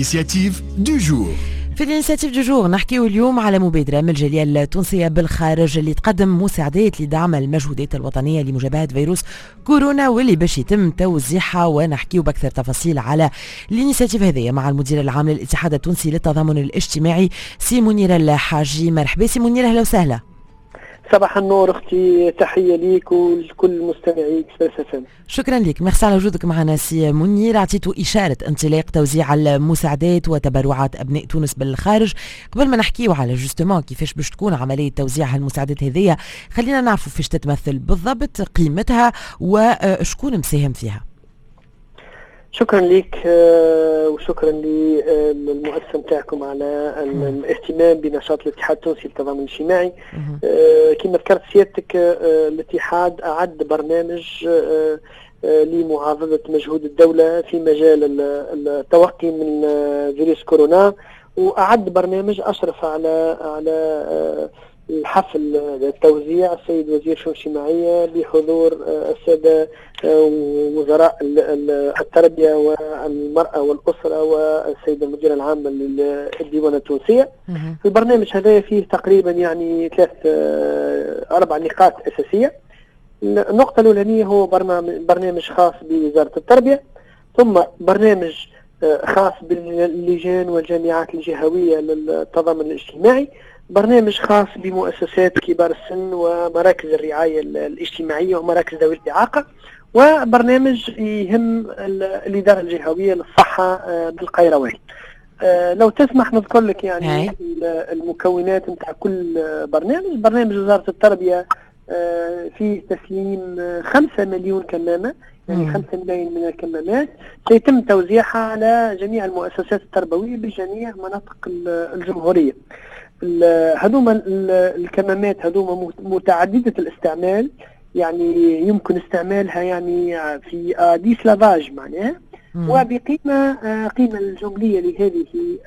l'initiative du jour. في الانيشيتيف دو جور نحكيو اليوم على مبادرة من الجالية التونسية بالخارج اللي تقدم مساعدات لدعم المجهودات الوطنية لمجابهة فيروس كورونا واللي باش يتم توزيعها، ونحكيو بأكثر تفاصيل على الانيشيتيف هذه مع المدير العام للاتحاد التونسي للتضامن الاجتماعي سي منيرة الحاجي. مرحبا سي منيرة، اهلا وسهلا. صباح النور اختي، تحيه ليك ولكل مستمعي اكسبريس اف ام. شكرا لك، ميرسي على وجودك معنا سي منير. اعطيتوا اشاره انطلاق توزيع المساعدات وتبرعات ابناء تونس بالخارج. قبل ما نحكيو على جوستومون كيفاش باش تكون عمليه توزيع هالمساعدات هذيا، خلينا نعرفوا فاش تتمثل بالضبط، قيمتها وشكون مساهم فيها. شكرا لك وشكرا للمؤسسه نتاعكم على الاهتمام بنشاط الاتحاد التونسي للتضامن الاجتماعي. كما ذكرت سيادتك، الاتحاد اعد برنامج لمعاضده مجهود الدوله في مجال التوقي من فيروس كورونا، واعد برنامج اشرف على الحفل التوزيع السيد وزير الشؤون الاجتماعيه بحضور الساده وزراء التربيه والمراه والاسره والسيد المدير العام للديوان التونسيه. البرنامج هذا فيه تقريبا يعني 4 نقاط اساسيه. النقطه الاولانيه هو برنامج خاص بوزاره التربيه، ثم برنامج خاص باللجان والجامعات الجهويه للتضامن الاجتماعي، برنامج خاص بمؤسسات كبار السن ومراكز الرعاية الاجتماعية ومراكز ذوي الإعاقة، وبرنامج يهم الإدارة الجهوية للصحة بالقيروان. لو تسمح نذكر لك يعني المكونات نتاع كل برنامج. برنامج وزارة التربية فيه تسليم 5 مليون كمامة، يعني 5 ملايين من الكمامات سيتم توزيعها على جميع المؤسسات التربوية بجميع مناطق الجمهورية. هذوما الكمامات هذوما متعددة الاستعمال، يعني يمكن استعمالها يعني في ديس لافاج معناها، وبقيمة الجملية لهذه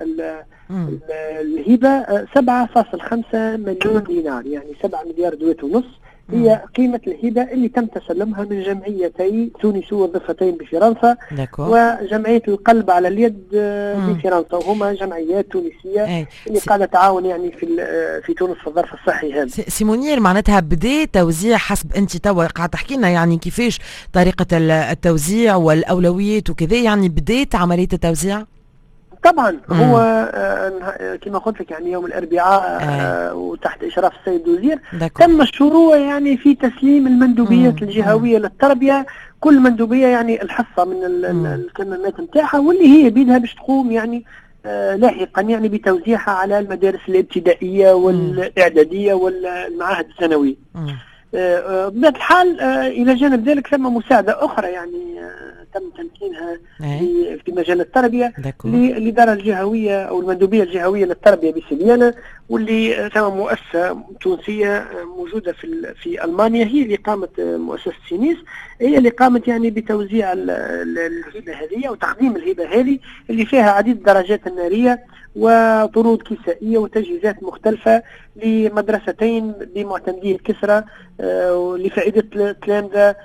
الهبة 7.5 مليون دينار، يعني 7 مليار دوات ونص هي قيمة الهبة اللي تم تسلمها من جمعيتي تونس وظيفتين بفرنسا وجمعية القلب على اليد بفرنسا، وهما جمعيات تونسية اللي قاعدة تعاون يعني في تونس في الظرف الصحي هذا. سي منير، معناتها بدأ توزيع حسب انت توا قاعد تحكي لنا يعني كيفاش طريقة التوزيع والأولويات وكذا، يعني بدأت عملية التوزيع؟ طبعا هو كما قلت لك يعني يوم الاربعاء وتحت اشراف السيد الوزير تم الشروع يعني في تسليم المندوبيات الجهويه للتربيه، كل مندوبيه يعني الحصه من الكمامات نتاعها، واللي هي بيدها باش تقوم يعني لاحقا يعني بتوزيعها على المدارس الابتدائيه والاعداديه والمعاهد الثانويه. بطبيعة الحال إلى جانب ذلك ثم مساعدة أخرى يعني تم تمكينها في مجال التربية للإدارة الجهوية أو المندوبية الجهوية للتربية بسليانة، واللي ثم مؤسسة تونسية موجودة في ألمانيا هي اللي قامت، مؤسسة سينيس هي اللي قامت يعني بتوزيع الهبة هذه وتقديم الهبة هذه اللي فيها عديد الدرجات النارية وطرود كسائية وتجهيزات مختلفة لمدرستين بمعتمدي الكسرى لفائدة التلامذة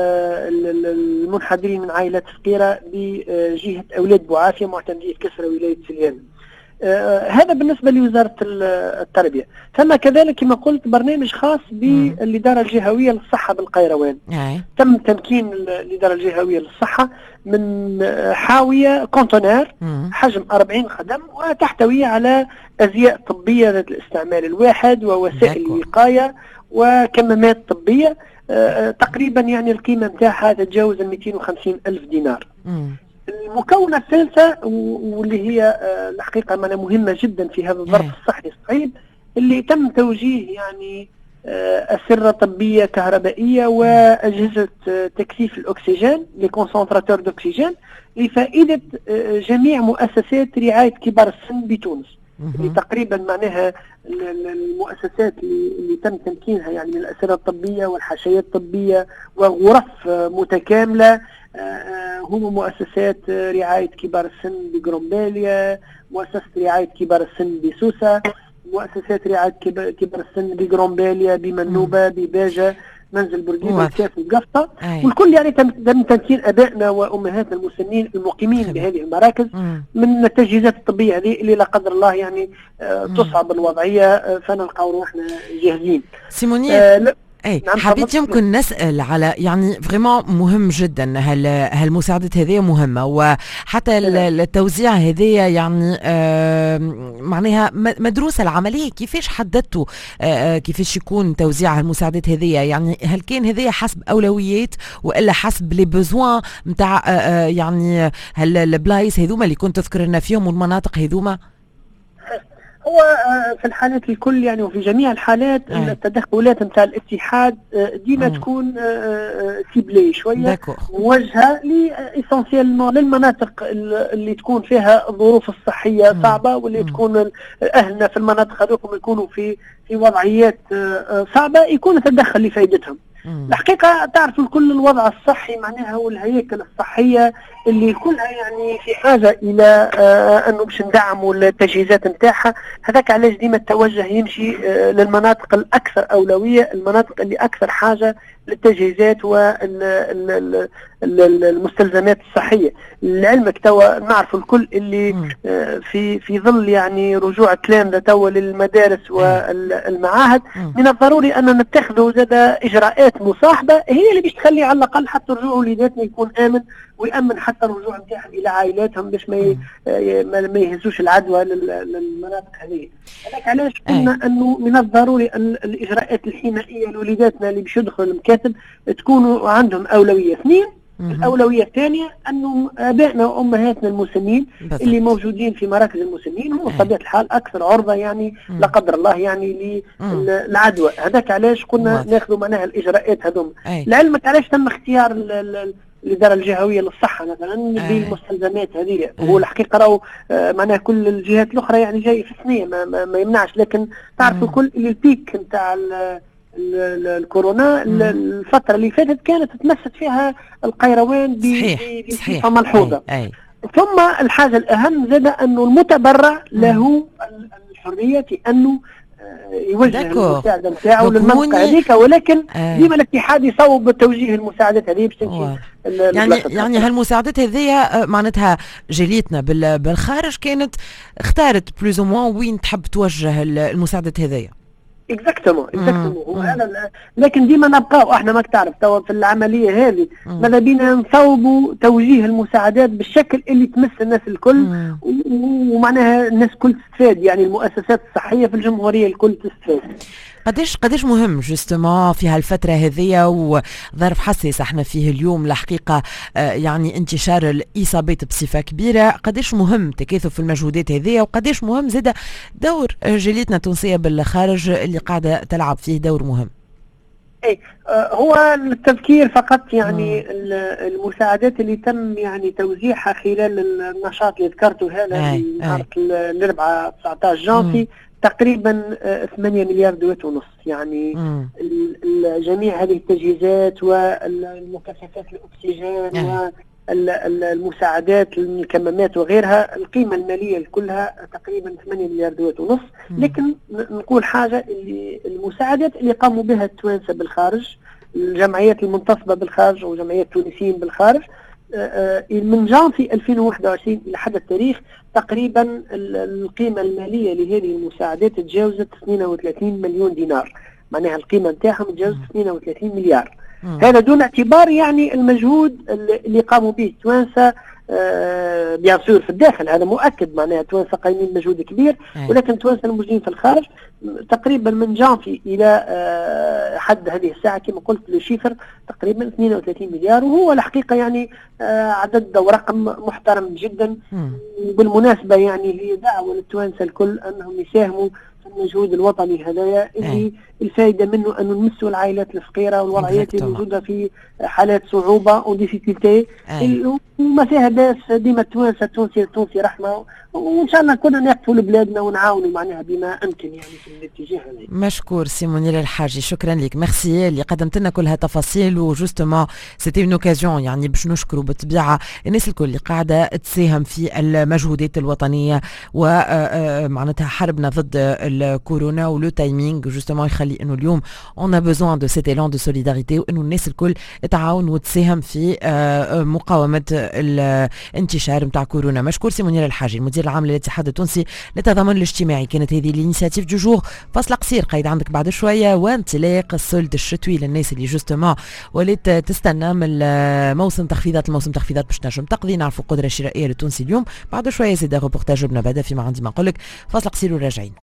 المنحدرين من عائلات فقيرة بجهة أولاد بوعافية معتمدي الكسرى ولاية سليان. هذا بالنسبة لوزارة التربية. ثم كذلك كما قلت برنامج خاص بالإدارة الجهوية للصحة بالقيروان. تم تمكين الإدارة الجهوية للصحة من حاوية كونتونير حجم 40 قدم وتحتوي على أزياء طبية ذات الاستعمال الواحد ووسائل الوقاية وكمامات طبية، تقريبا يعني القيمة نتاعها تتجاوز 250 ألف دينار. المكونة الثالثة واللي هي الحقيقة مهمة جدا في هذا الظرف الصحي الصعيب، اللي تم توجيه يعني أسرة طبية كهربائية وأجهزة تكثيف الأكسجين لكونسنتراتور دأكسجين لفائدة جميع مؤسسات رعاية كبار السن بتونس، اللي تقريبا معناها المؤسسات اللي تم تمكينها يعني من الأسرة الطبية والحاشيات الطبية وغرف متكاملة هم مؤسسات رعاية كبار السن بجرومباليا، مؤسسة رعاية كبار السن بسوسة، مؤسسات رعاية كبار السن بجرومباليا بمنوبة بباجة منزل بورقيبه والكاف والقفطه، أي. والكل يعني تم تمكين ابائنا وامهاتنا المسنين المقيمين بهذه المراكز من التجهيزات الطبيه هذه اللي لا قدر الله يعني تصعب الوضعيه، فنلقاو روحنا جاهزين. سيمونير اي نعم، حبيت يمكن نسال على يعني فريمون مهم جدا هالمساعدات هذه مهمه، وحتى التوزيع هذه يعني معناها مدروسه العمليه. كيفاش حددتوا كيفاش يكون توزيع هالمساعدات هذه؟ يعني هل كان هذه حسب اولويات والا حسب لي بوزوان نتاع يعني هالبلايص هذوما اللي كنت تذكر لنا فيهم والمناطق هذوما؟ هو في الحالات الكل يعني وفي جميع الحالات التدخلات نتاع الاتحاد ديما تكون سيبلي شويه، موجهه اسونسيالمون للمناطق اللي تكون فيها الظروف الصحيه صعبه، واللي تكون اهلنا في المناطق هذوكم يكونوا في وضعيات صعبه، يكون التدخل لفائدتهم. الحقيقة تعرفوا الكل الوضع الصحي معناها والهياكل الصحية اللي كلها يعني في حاجة إلى أنه باش ندعموا التجهيزات نتاعها. هذاك علاش ديما التوجه يمشي للمناطق الأكثر أولوية، المناطق اللي أكثر حاجة للتجهيزات والمستلزمات الصحية. لعلمك توا نعرف الكل اللي في ظل يعني رجوع الكلام توا للمدارس والمعاهد، من الضروري أن نتخذوا زاد إجراءات مصاحبة هي اللي باش تخلي على الأقل حتى رجوع وليداتنا يكون آمن، ويأمن حتى الرجوع نتاعهم إلى عائلاتهم باش ما يهزوش العدوى للمناطق هذه. هذاك علاش قلنا أنه من الضروري أن الإجراءات الحمائية لوليداتنا اللي باش يدخلوا المكاتب تكونوا عندهم أولوية. اثنين، الأولوية الثانية أنه آبائنا وأمهاتنا المسنين اللي موجودين في مراكز المسنين هم بطبيعة الحال أكثر عرضة يعني لا قدر الله يعني للعدوى. هذاك علاش قلنا ناخذوا معناها الإجراءات هذوم. لعلمك علاش تم اختيار الإدارة الجهوية للصحة مثلا بالمستلزمات هذه. هو الحقيقة راهو معناها كل الجهات الأخرى يعني جاي في الثنية ما يمنعش، لكن تعرفوا الكل اللي البيك نتاع الكورونا الفترة اللي فاتت كانت تمست فيها القيروان بصفة ملحوظة. ثم الحاجة الأهم زاد أنه المتبرع له الحرية في أنه يوجه المساعدة نتاعه للمنطقة هذيك، ولكن ديما الاتحاد يصوب بتوجيه المساعدات هذه باش تمشي. يعني هالمساعدات هذه معناتها جاليتنا بالخارج كانت اختارت بلوز او موان وين تحب توجه المساعدات هذه. اكزاكتومون لكن ديما نبقاو احنا ماك تعرف توا في العمليه هذه ماذا بينا نصوبوا توجيه المساعدات بالشكل اللي تمس الناس الكل، ومعناها الناس كل تستفاد، يعني المؤسسات الصحيه في الجمهوريه الكل تستفاد. قديش مهم جوستومون في هالفترة هذية وظرف حساس احنا فيه اليوم الحقيقة، يعني انتشار الإصابات بصفة كبيرة، قديش مهم تكاثف المجهودات هذية، وقديش مهم زاد دور جاليتنا التونسية بالخارج اللي قاعدة تلعب فيه دور مهم. اي هو التذكير فقط يعني المساعدات اللي تم يعني توزيعها خلال النشاط اللي ذكرته هذا نهار الاربعاء 19 جانفي تقريبا 8 مليار دوات ونص. يعني جميع هذه التجهيزات والمكثفات الأكسجين والمساعدات الكمامات وغيرها، القيمة المالية كلها تقريبا 8 مليار دوات ونص. لكن نقول حاجة، اللي المساعدات اللي قاموا بها التوانسة بالخارج، الجمعيات المنتصبة بالخارج وجمعيات التونسيين بالخارج، من جانفي 2021 إلى حد التاريخ تقريبا القيمة المالية لهذه المساعدات تجاوزت 32 مليون دينار، معناها القيمة نتاعهم تجاوزت 32 مليار. هذا دون اعتبار يعني المجهود اللي قاموا به التوانسة بيان سور في الداخل، هذا مؤكد، معناها التوانسة قايمين مجهود كبير، ولكن التوانسة الموجودين في الخارج تقريبا من جانفي إلى حد هذه الساعة كما قلت لشيفر تقريبا 32 مليار، وهو الحقيقة يعني عدد ورقم محترم جدا. بالمناسبة يعني هي دعوة للتوانسة الكل أنهم يساهموا في المجهود الوطني هذايا اللي الفائدة منه أنه نمسوا العائلات الفقيرة والوضعيات اللي موجودة في حالات صعوبة وديفيكولتي، وما فيها باس ديما التوانسة التونسي رحمة، وإن شاء الله كنا نقفوا لبلادنا ونعاونوا معناها بما أمكن يعني في الاتجاه هذا. مشكور سيمونير الحاجي، شكرا لك، ميرسي اللي قدمت لنا كل هالتفاصيل، وجوستومون سيتي اون اوكازيون يعني باش نشكروا بالطبيعة الناس الكل اللي قاعدة تساهم في المجهودات الوطنية ومعناتها حربنا ضد الكورونا ولو تايمينغ جوستومون يخلي انه اليوم اون ا بوزوان دو سيت ايلان دو سوليداريتي، وانه الناس الكل تعاون وتساهم في مقاومه الانتشار نتاع كورونا. مشكور سي منير الحاجي المدير العام للاتحاد التونسي للتضامن الاجتماعي. كانت هذه الانيشيتيف دو جور. فاصل قصير قايد عندك بعد شويه، وانطلاق السولد الشتوي للناس اللي جوستومون ولات تستنى من موسم تخفيضات باش تنجم تقضي. نعرفوا القدره الشرائيه للتونسي اليوم. بعد شويه زيد روبورتاج ابن بدا فيما عندي ما نقول لك. فاصل قصير وراجعين.